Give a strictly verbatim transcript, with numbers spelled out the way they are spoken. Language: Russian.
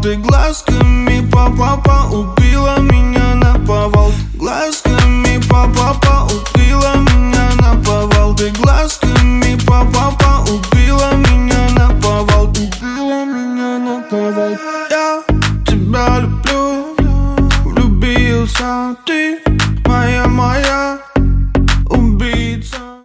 Ты глазками па-па-па убила меня наповал. Глазками па-па-па убила меня наповал. Ты глазками па-па-па убила меня наповал. Убила меня наповал. Я тебя люблю, влюбился ты, моя, моя.